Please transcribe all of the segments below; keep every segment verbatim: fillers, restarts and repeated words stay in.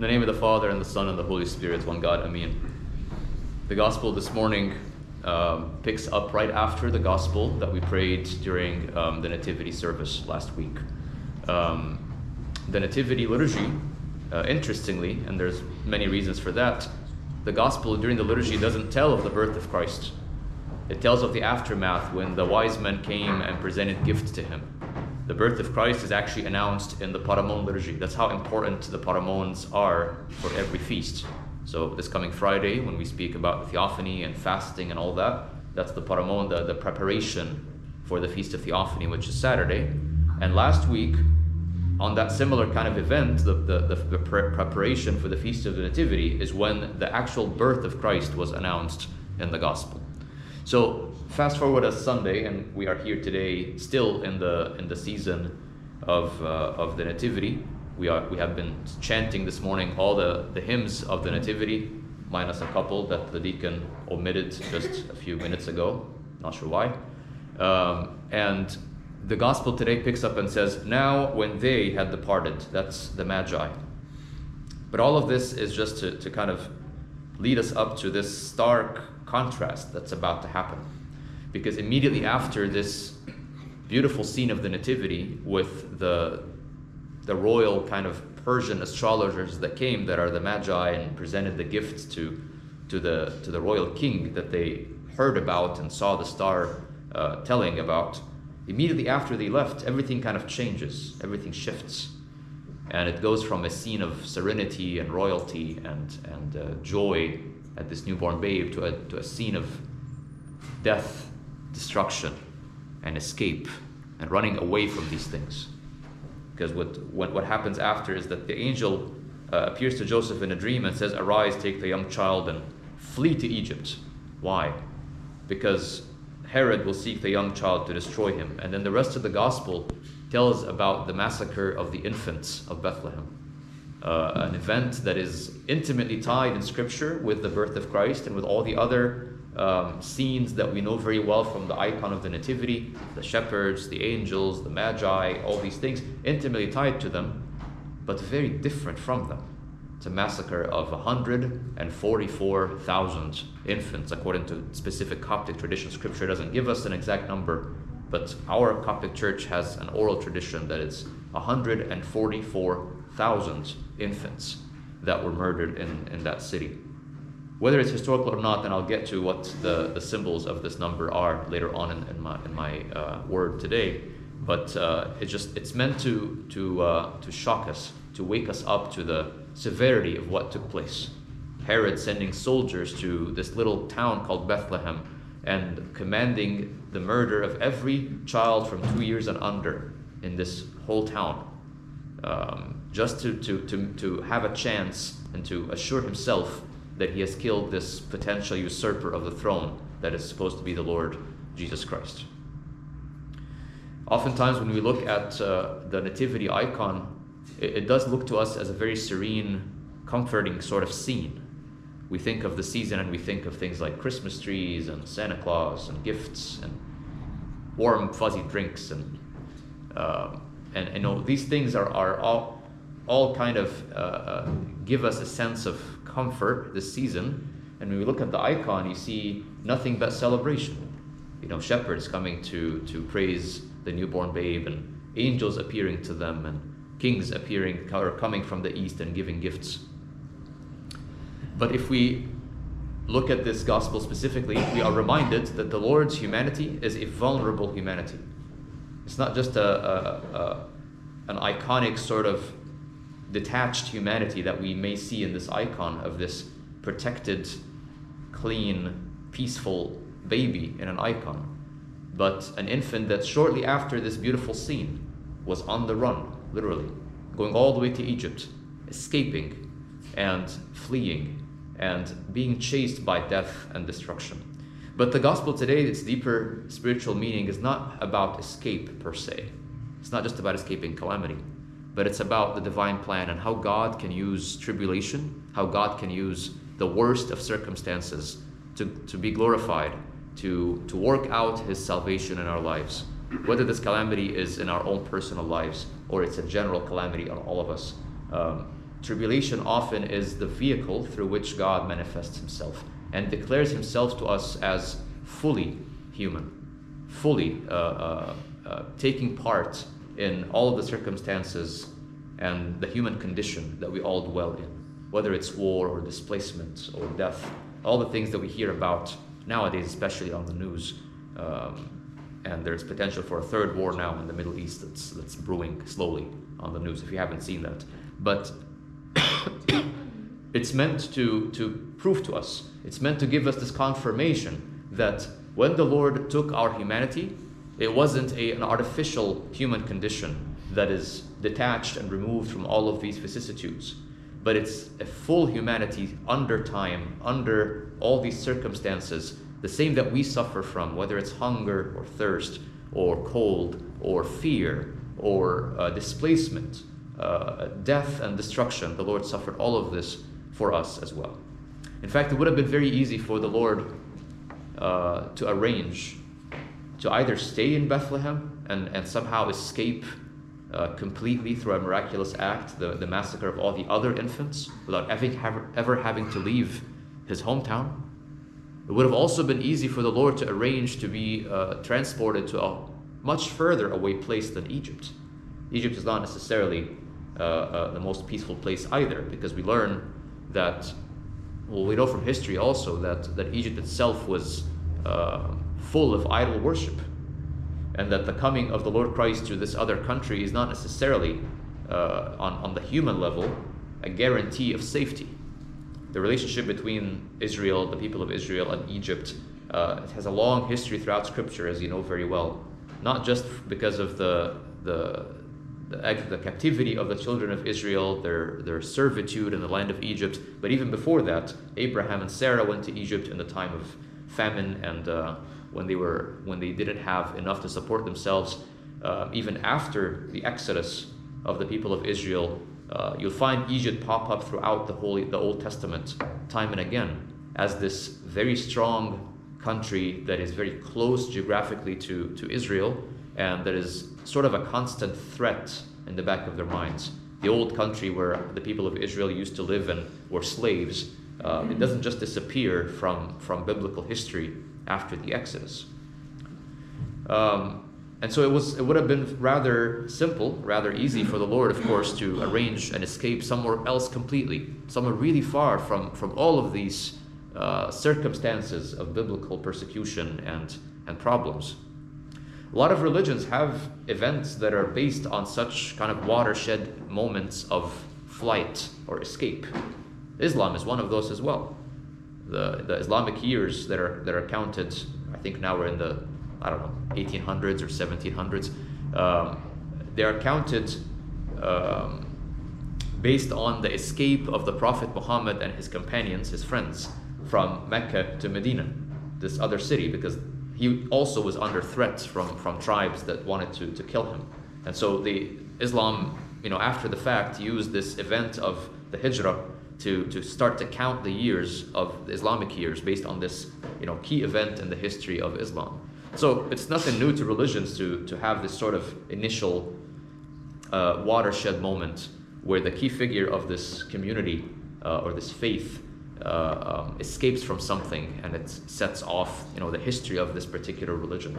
the name of the Father, and the Son, and the Holy Spirit, one God, Amen. The Gospel this morning um, picks up right after the Gospel that we prayed during um, the Nativity service last week. Um, the Nativity liturgy, uh, interestingly, and there's many reasons for that, the Gospel during the liturgy doesn't tell of the birth of Christ. It tells of the aftermath when the wise men came and presented gifts to him. The birth of Christ is actually announced in the Paramon liturgy. That's how important the Paramons are for every feast. So this coming Friday, when we speak about the Theophany and fasting and all that, that's the Paramon, the, the preparation for the Feast of Theophany, which is Saturday. And last week, on that similar kind of event, the, the, the, the pre preparation for the Feast of the Nativity is when the actual birth of Christ was announced in the Gospel. So fast forward as Sunday, and we are here today, still in the in the season of uh, of the Nativity. We are we have been chanting this morning all the the hymns of the Nativity, minus a couple that the deacon omitted just a few minutes ago. Not sure why. Um, and the Gospel today picks up and says, "Now when they had departed," that's the Magi. But all of this is just to to kind of lead us up to this stark contrast that's about to happen, because immediately after this beautiful scene of the Nativity with the the royal kind of Persian astrologers that came, that are the Magi, and presented the gifts to to the to the royal king that they heard about and saw the star uh, telling about, immediately after they left, everything kind of changes, everything shifts, and it goes from a scene of serenity and royalty and and uh, joy at this newborn babe to a, to a scene of death, destruction, and escape, and running away from these things. Because what, what, what happens after is that the angel uh, appears to Joseph in a dream and says, "Arise, take the young child and flee to Egypt." Why? Because Herod will seek the young child to destroy him. And then the rest of the Gospel tells about the massacre of the infants of Bethlehem. Uh, an event that is intimately tied in Scripture with the birth of Christ and with all the other um, scenes that we know very well from the icon of the Nativity, the shepherds, the angels, the Magi, all these things intimately tied to them, but very different from them. It's a massacre of one hundred forty-four thousand infants, according to specific Coptic tradition. Scripture doesn't give us an exact number, but our Coptic Church has an oral tradition that it's one hundred forty-four thousand infants that were murdered in, in that city. Whether it's historical or not, and I'll get to what the, the symbols of this number are later on in, in my, in my uh, word today, but uh, it just, it's meant to, to, uh, to shock us, to wake us up to the severity of what took place. Herod sending soldiers to this little town called Bethlehem and commanding the murder of every child from two years and under in this whole town. Um, just to, to, to, to have a chance and to assure himself that he has killed this potential usurper of the throne that is supposed to be the Lord Jesus Christ. Oftentimes when we look at uh, the Nativity icon, it, it does look to us as a very serene, comforting sort of scene. We think of the season and we think of things like Christmas trees and Santa Claus and gifts and warm fuzzy drinks and uh, And you know, these things are, are all, all kind of uh, give us a sense of comfort this season. And when we look at the icon, you see nothing but celebration. You know, shepherds coming to, to praise the newborn babe, and angels appearing to them, and kings appearing or coming from the east and giving gifts. But if we look at this gospel specifically, we are reminded that the Lord's humanity is a vulnerable humanity. It's not just a, a, a, an iconic sort of detached humanity that we may see in this icon of this protected, clean, peaceful baby in an icon, but an infant that shortly after this beautiful scene was on the run, literally, going all the way to Egypt, escaping and fleeing and being chased by death and destruction. But the gospel today, its deeper spiritual meaning, is not about escape per se. It's not just about escaping calamity, but it's about the divine plan and how God can use tribulation, how God can use the worst of circumstances to, to be glorified, to, to work out his salvation in our lives. Whether this calamity is in our own personal lives or it's a general calamity on all of us, um, tribulation often is the vehicle through which God manifests himself and declares himself to us as fully human, fully uh, uh, uh, taking part in all of the circumstances and the human condition that we all dwell in, whether it's war or displacement or death, all the things that we hear about nowadays, especially on the news. Um, and there's potential for a third war now in the Middle East that's, that's brewing slowly on the news, if you haven't seen that. But it's meant to, to prove to us, it's meant to give us this confirmation that when the Lord took our humanity, it wasn't a, an artificial human condition that is detached and removed from all of these vicissitudes, but it's a full humanity under time, under all these circumstances, the same that we suffer from, whether it's hunger or thirst or cold or fear or uh, displacement, uh, death and destruction. The Lord suffered all of this for us as well. In fact, it would have been very easy for the Lord uh, to arrange to either stay in Bethlehem and, and somehow escape uh, completely through a miraculous act, the, the massacre of all the other infants, without ever, ever having to leave his hometown. It would have also been easy for the Lord to arrange to be uh, transported to a much further away place than Egypt. Egypt is not necessarily uh, uh, the most peaceful place either, because we learn that, well, we know from history also that, that Egypt itself was uh, full of idol worship, and that the coming of the Lord Christ to this other country is not necessarily, uh, on, on the human level, a guarantee of safety. The relationship between Israel, the people of Israel, and Egypt, uh, it has a long history throughout Scripture, as you know very well. Not just because of the the, the, the captivity of the children of Israel, their, their servitude in the land of Egypt, but even before that, Abraham and Sarah went to Egypt in the time of famine, and uh, when they were when they didn't have enough to support themselves. Uh, even after the Exodus of the people of Israel, Uh, you'll find Egypt pop up throughout the Holy, the Old Testament, time and again, as this very strong country that is very close geographically to, to Israel, and that is sort of a constant threat in the back of their minds. The old country where the people of Israel used to live and were slaves, uh, it doesn't just disappear from, from biblical history after the Exodus. Um, And so it was. It would have been rather simple, rather easy for the Lord, of course, to arrange an escape somewhere else completely, somewhere really far from, from all of these uh, circumstances of biblical persecution and, and problems. A lot of religions have events that are based on such kind of watershed moments of flight or escape. Islam is one of those as well. The, the Islamic years that are, that are counted, I think now we're in the I don't know, eighteen hundreds or seventeen hundreds. Um, they are counted um, based on the escape of the Prophet Muhammad and his companions, his friends, from Mecca to Medina, this other city, because he also was under threat from, from tribes that wanted to, to kill him. And so the Islam, you know, after the fact, used this event of the Hijrah to, to start to count the years of the Islamic years based on this, you know, key event in the history of Islam. So it's nothing new to religions to, to have this sort of initial uh, watershed moment where the key figure of this community uh, or this faith uh, um, escapes from something, and it sets off, you know, the history of this particular religion.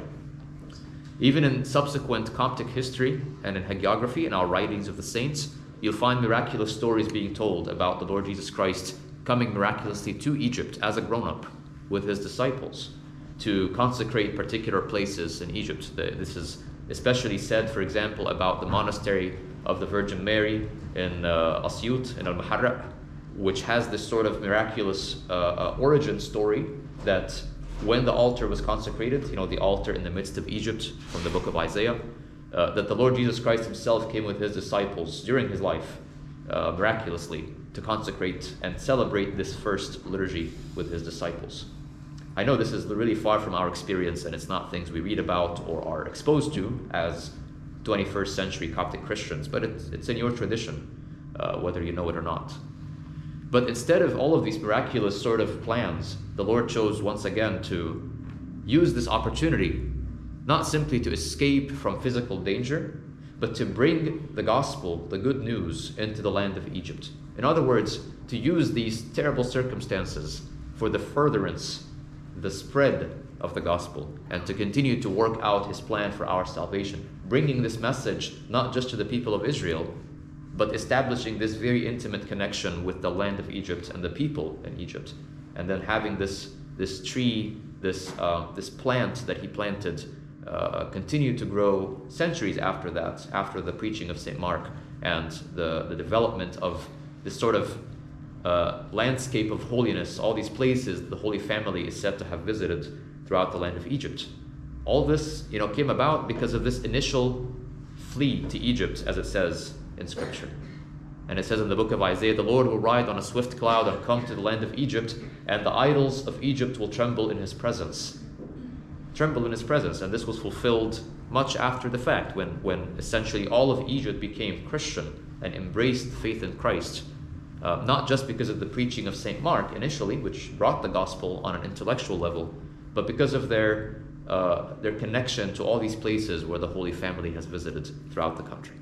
Even in subsequent Coptic history and in hagiography, in our writings of the saints, you'll find miraculous stories being told about the Lord Jesus Christ coming miraculously to Egypt as a grown-up with his disciples, to consecrate particular places in Egypt. This is especially said, for example, about the monastery of the Virgin Mary in uh, Asyut, in Al-Muharraq, which has this sort of miraculous uh, uh, origin story that when the altar was consecrated, you know, the altar in the midst of Egypt from the book of Isaiah, uh, that the Lord Jesus Christ himself came with his disciples during his life, uh, miraculously, to consecrate and celebrate this first liturgy with his disciples. I know this is really far from our experience, and it's not things we read about or are exposed to as twenty-first century Coptic Christians, but it's, it's in your tradition, uh, whether you know it or not. But instead of all of these miraculous sort of plans, the Lord chose once again to use this opportunity, not simply to escape from physical danger, but to bring the gospel, the good news, into the land of Egypt. In other words, to use these terrible circumstances for the furtherance, the spread of the gospel, and to continue to work out his plan for our salvation, bringing this message not just to the people of Israel, but establishing this very intimate connection with the land of Egypt and the people in Egypt, and then having this this tree, this uh, this plant that he planted, uh, continue to grow centuries after that, after the preaching of Saint Mark and the the development of this sort of uh, landscape of holiness. All these places the Holy Family is said to have visited throughout the land of Egypt. All this, you know, came about because of this initial flee to Egypt, as it says in Scripture. And it says in the book of Isaiah, the Lord will ride on a swift cloud and come to the land of Egypt, and the idols of Egypt will tremble in his presence. Tremble in his presence. And this was fulfilled much after the fact, when, when essentially all of Egypt became Christian and embraced faith in Christ. Uh, not just because of the preaching of Saint Mark initially, which brought the gospel on an intellectual level, but because of their, uh, their connection to all these places where the Holy Family has visited throughout the country.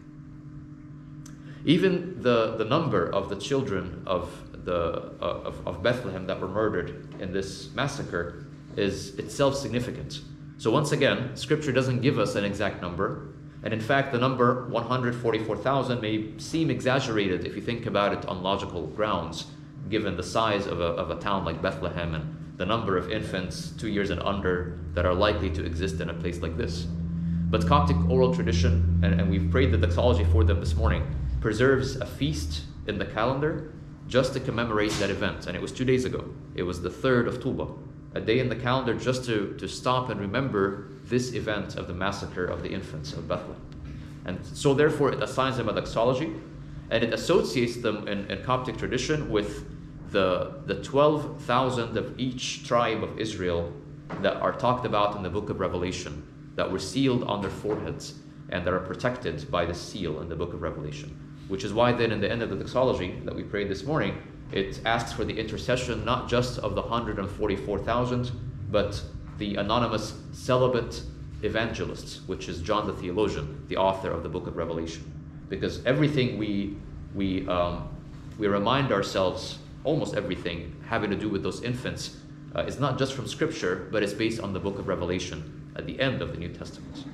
Even the, the number of the children of, the, uh, of, of Bethlehem that were murdered in this massacre is itself significant. So once again, Scripture doesn't give us an exact number. And in fact, the number one hundred forty-four thousand may seem exaggerated if you think about it on logical grounds, given the size of a, of a town like Bethlehem and the number of infants two years and under that are likely to exist in a place like this. But Coptic oral tradition, and, and we've prayed the doxology for them this morning, preserves a feast in the calendar just to commemorate that event. And it was two days ago. It was the third of Tuba, a day in the calendar just to, to stop and remember this event of the massacre of the infants of Bethlehem. And so therefore it assigns them a doxology, and it associates them in, in Coptic tradition with the, the twelve thousand of each tribe of Israel that are talked about in the book of Revelation, that were sealed on their foreheads and that are protected by the seal in the book of Revelation. Which is why then in the end of the doxology that we prayed this morning, it asks for the intercession not just of the one hundred forty-four thousand, but the anonymous celibate evangelists, which is John the theologian, the author of the book of Revelation. Because everything we, we, um, we remind ourselves, almost everything having to do with those infants, uh, is not just from Scripture, but it's based on the book of Revelation at the end of the New Testament.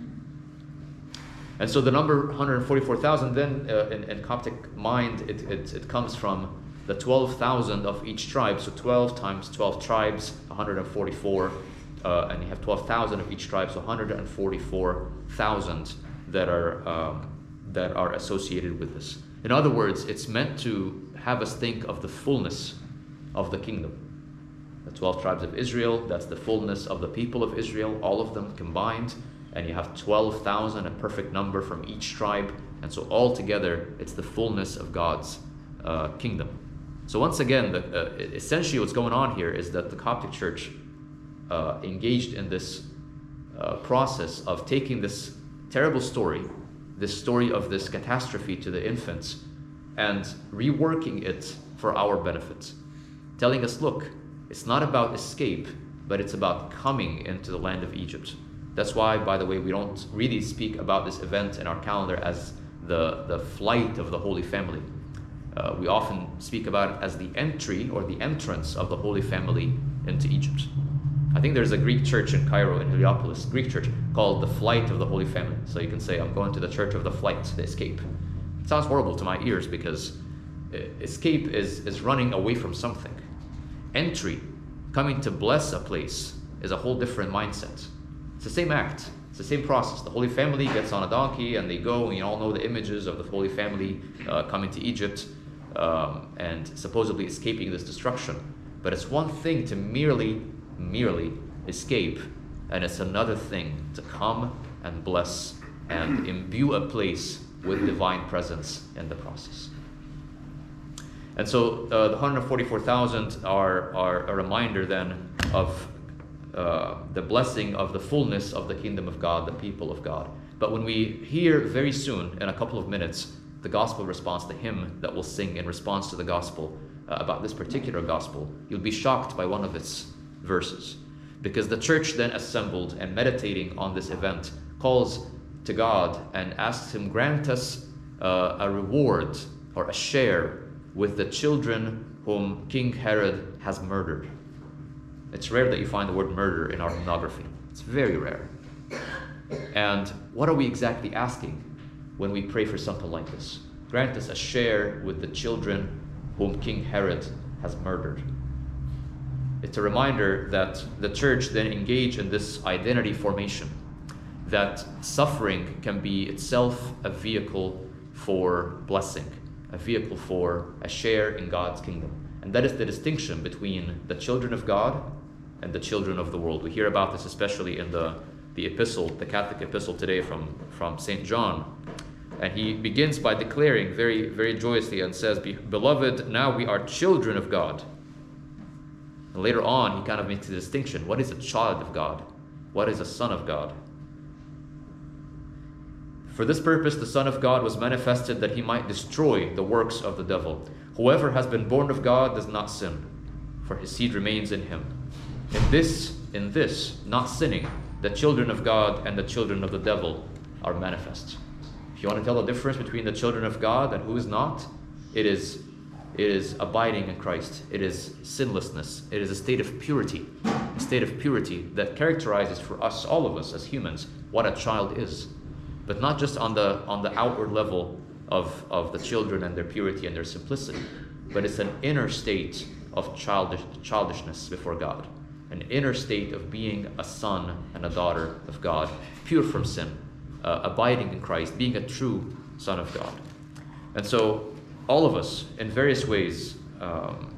And so the number one hundred forty-four thousand then, uh, in, in Coptic mind, it, it, it comes from the twelve thousand of each tribe. So twelve times twelve tribes, one hundred forty-four, uh, and you have twelve thousand of each tribe, so one hundred forty-four thousand that are, um, that are associated with this. In other words, it's meant to have us think of the fullness of the kingdom. The twelve tribes of Israel, that's the fullness of the people of Israel, all of them combined. And you have twelve thousand, a perfect number from each tribe. And so altogether, it's the fullness of God's uh, kingdom. So once again, the, uh, essentially what's going on here is that the Coptic Church uh, engaged in this uh, process of taking this terrible story, this story of this catastrophe to the infants, and reworking it for our benefit. Telling us, look, it's not about escape, but it's about coming into the land of Egypt. That's why, by the way, we don't really speak about this event in our calendar as the, the flight of the Holy Family. Uh, we often speak about it as the entry or the entrance of the Holy Family into Egypt. I think there's a Greek church in Cairo, in Heliopolis, Greek church, called the Flight of the Holy Family. So you can say, I'm going to the church of the flight, the escape. It sounds horrible to my ears because escape is, is running away from something. Entry, coming to bless a place, is a whole different mindset. It's the same act. It's the same process. The Holy Family gets on a donkey and they go, and you all know the images of the Holy Family uh, coming to Egypt um, and supposedly escaping this destruction. But it's one thing to merely, merely escape, and it's another thing to come and bless and imbue a place with divine presence in the process. And so uh, the one hundred forty-four thousand are, are a reminder then of Uh, the blessing of the fullness of the kingdom of God, the people of God. But when we hear very soon, in a couple of minutes, the gospel response, the hymn that we'll sing in response to the gospel uh, about this particular gospel, you'll be shocked by one of its verses. Because the church then assembled and meditating on this event calls to God and asks him, grant us uh, a reward or a share with the children whom King Herod has murdered. It's rare that you find the word murder in our hymnography. It's very rare. And what are we exactly asking when we pray for something like this? Grant us a share with the children whom King Herod has murdered. It's a reminder that the church then engage in this identity formation, that suffering can be itself a vehicle for blessing, a vehicle for a share in God's kingdom. And that is the distinction between the children of God and the children of the world. We hear about this especially in the, the epistle, the Catholic epistle today from, from Saint John. And he begins by declaring very, very joyously and says, "Beloved, now we are children of God." And later on, he kind of makes a distinction. What is a child of God? What is a son of God? "For this purpose the Son of God was manifested, that he might destroy the works of the devil. Whoever has been born of God does not sin, for his seed remains in him. In this, in this, not sinning, the children of God and the children of the devil are manifest." If you want to tell the difference between the children of God and who is not, it is, it is abiding in Christ. It is sinlessness. It is a state of purity, a state of purity that characterizes for us, all of us as humans, what a child is. But not just on the, on the outward level of, of the children and their purity and their simplicity, but it's an inner state of childish, childishness before God, an inner state of being a son and a daughter of God, pure from sin, uh, abiding in Christ, being a true son of God. And so all of us, in various ways, um,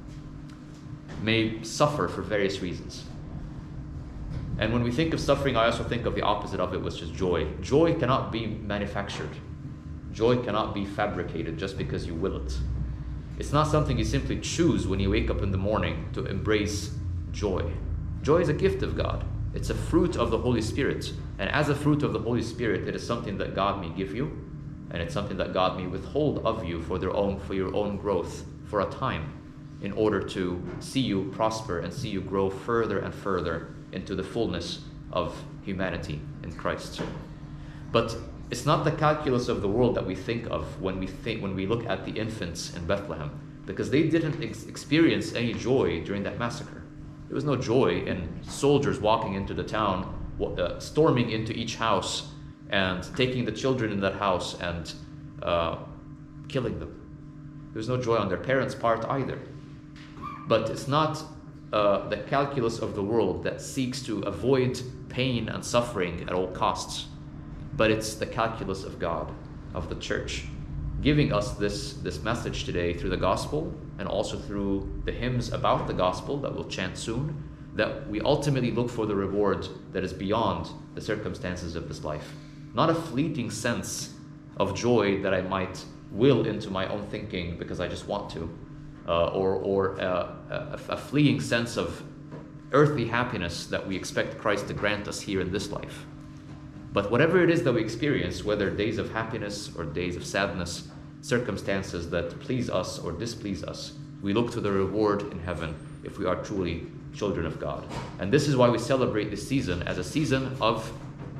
may suffer for various reasons. And when we think of suffering, I also think of the opposite of it, which is joy. Joy cannot be manufactured. Joy cannot be fabricated just because you will it. It's not something you simply choose when you wake up in the morning to embrace joy. Joy is a gift of God. It's a fruit of the Holy Spirit. And as a fruit of the Holy Spirit, it is something that God may give you, and it's something that God may withhold of you for their own, for your own growth for a time, in order to see you prosper and see you grow further and further into the fullness of humanity in Christ. But it's not the calculus of the world that we think of when we think when we look at the infants in Bethlehem, because they didn't ex- experience any joy during that massacre. There was no joy in soldiers walking into the town, uh, storming into each house and taking the children in that house and uh, killing them. There was no joy on their parents' part either. But it's not uh, the calculus of the world that seeks to avoid pain and suffering at all costs, but it's the calculus of God, of the church, giving us this, this message today through the gospel and also through the hymns about the gospel that we'll chant soon, that we ultimately look for the reward that is beyond the circumstances of this life. Not a fleeting sense of joy that I might will into my own thinking because I just want to, uh, or, or uh, a, a fleeting sense of earthly happiness that we expect Christ to grant us here in this life. But whatever it is that we experience, whether days of happiness or days of sadness, circumstances that please us or displease us, we look to the reward in heaven if we are truly children of God. And this is why we celebrate this season as a season of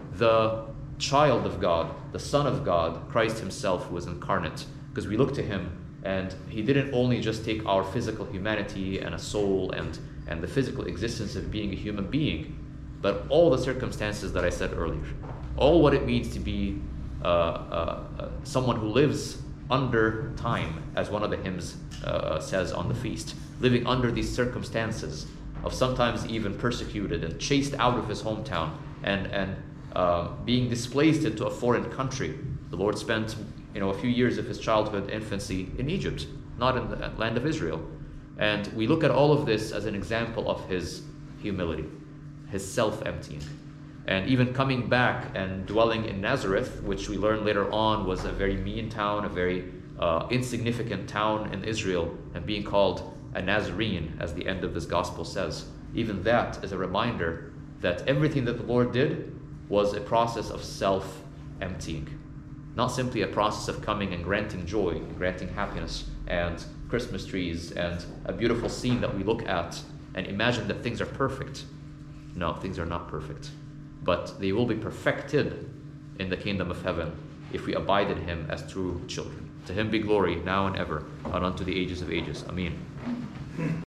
the child of God, the Son of God, Christ himself, who was incarnate, because we look to him and he didn't only just take our physical humanity and a soul and, and the physical existence of being a human being, but all the circumstances that I said earlier, all what it means to be uh, uh, uh, someone who lives under time, as one of the hymns uh, says on the feast, living under these circumstances of sometimes even persecuted and chased out of his hometown and, and uh, being displaced into a foreign country. The Lord spent you know, a few years of his childhood, infancy in Egypt, not in the land of Israel. And we look at all of this as an example of his humility, his self-emptying. And even coming back and dwelling in Nazareth, which we learn later on was a very mean town, a very uh, insignificant town in Israel, and being called a Nazarene, as the end of this gospel says. Even that is a reminder that everything that the Lord did was a process of self-emptying. Not simply a process of coming and granting joy, and granting happiness, and Christmas trees, and a beautiful scene that we look at and imagine that things are perfect. No, things are not perfect. But they will be perfected in the kingdom of heaven if we abide in him as true children. To him be glory now and ever, and unto the ages of ages. Amen.